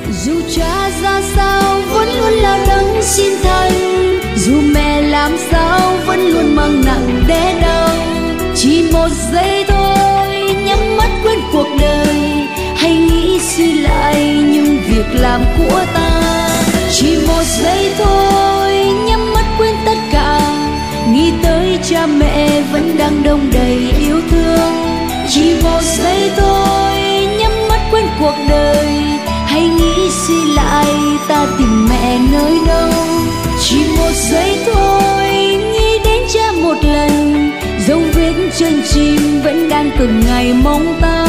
Dù cha ra sao vẫn luôn lao đắng xin thân, dù mẹ làm sao vẫn luôn mang nặng đẻ đau. Chỉ một giây thôi nhắm mắt quên cuộc đời, hay nghĩ suy lại những việc làm của ta. Chỉ một giây thôi nhắm mắt quên tất cả, nghĩ tới cha mẹ vẫn đang đong đầy yêu thương. Chỉ một giây thôi nhắm mắt quên cuộc đời, hay nghĩ suy lại ta tìm mẹ nơi đâu. Chỉ một giây thôi nghĩ đến cha một lần, dấu vết chân chim vẫn đang từng ngày mong ta.